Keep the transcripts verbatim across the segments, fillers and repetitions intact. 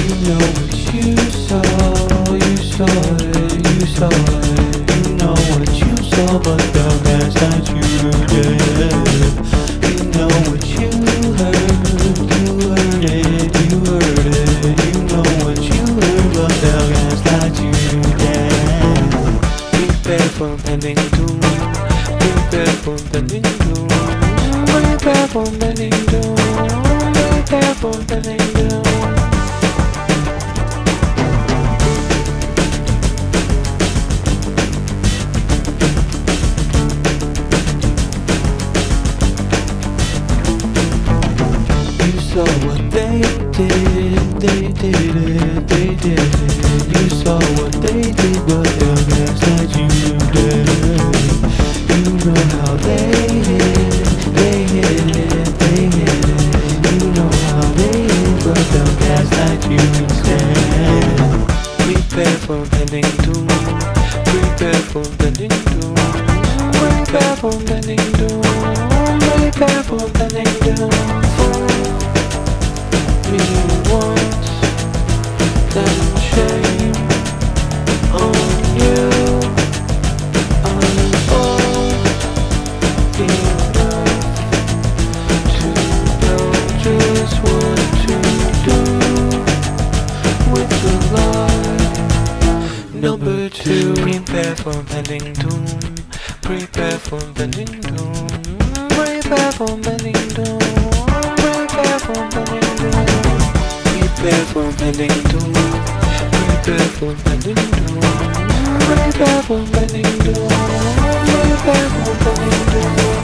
You know what you saw, you saw it, you saw it. You know what you saw, but the best that you did. You know what you heard, you heard it, you heard it. You know what you heard, but the best that you did. Prepare for bending doom, prepare for bending doom, prepare for bending doom, prepare for bending doom. You saw what they did, they did it, they did it. You saw what they did, but the best that you did. You know how they hit it, they hit it, they hit it. You know how they hit, but the best that you stand. Prepare for bending doom, prepare for bending doom, prepare for bending doom, prepare for bending doom. Me once, then shame on you. I'm old enough to know just what to do with the life. Number two, prepare for bending doom, prepare for bending doom, prepare for bending doom, prepare for bending doom. Prepare for bending doom, prepare for bending doom, prepare for bending doom, prepare for bending doom.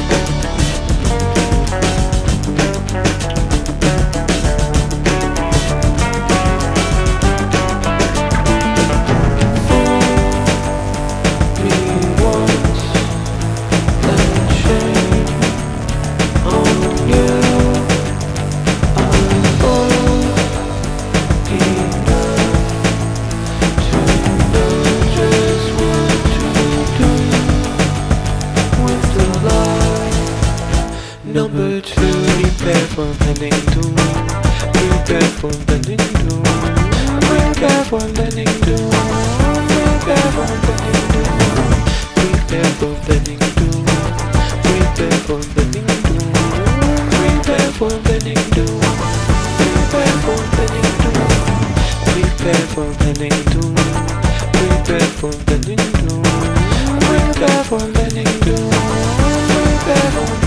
Number two, prepare for bending doom, prepare for bending doom, prepare for bending doom, prepare for bending doom, prepare for bending doom, prepare for bending doom, prepare for bending doom, prepare for bending doom, prepare for bending doom, prepare for bending doom, prepare for bending doom, prepare for